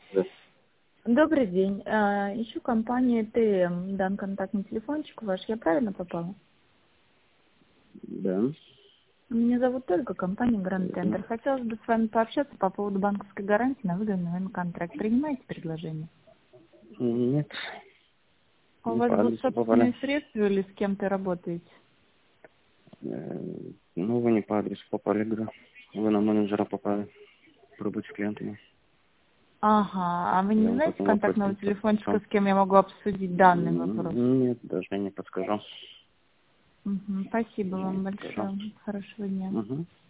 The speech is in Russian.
Да. Добрый день. Ищу компанию ТМ. Дан контактный телефончик ваш. Я правильно попала? Да. Меня зовут Ольга, компания Grand Tender. Хотелось бы с вами пообщаться по поводу банковской гарантии на выгодный военный контракт. Принимаете предложение? Нет, А у не вас по будут адресу попали. собственные средства или с кем-то работаете? Ну, вы не по адресу попали, говорю. Вы на менеджера попали. Пробудьте с клиентами. Ага. А вы Я не вам знаете потом контактного вопросом телефончика, подскажу. с кем я могу обсудить данный вопрос? Нет, даже не подскажу. Спасибо вам Нет, большое. пожалуйста. Хорошего дня. Угу.